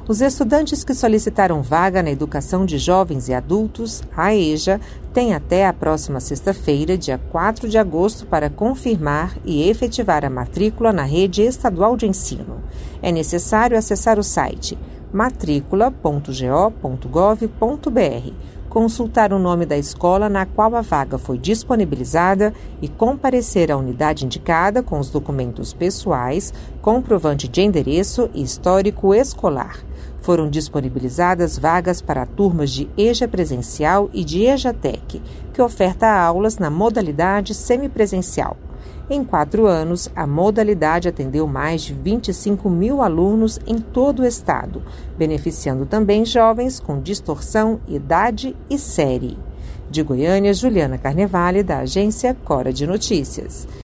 Os estudantes que solicitaram vaga na Educação de Jovens e Adultos, a EJA, têm até a próxima sexta-feira, dia 4 de agosto, para confirmar e efetivar a matrícula na rede estadual de ensino. É necessário acessar o site matricula.go.gov.br, consultar o nome da escola na qual a vaga foi disponibilizada e comparecer à unidade indicada com os documentos pessoais, comprovante de endereço e histórico escolar. Foram disponibilizadas vagas para turmas de EJA Presencial e de EJATEC, que oferta aulas na modalidade semipresencial. Em 4 anos, a modalidade atendeu mais de 25 mil alunos em todo o estado, beneficiando também jovens com distorção, idade e série. De Goiânia, Juliana Carnevale, da agência Cora de Notícias.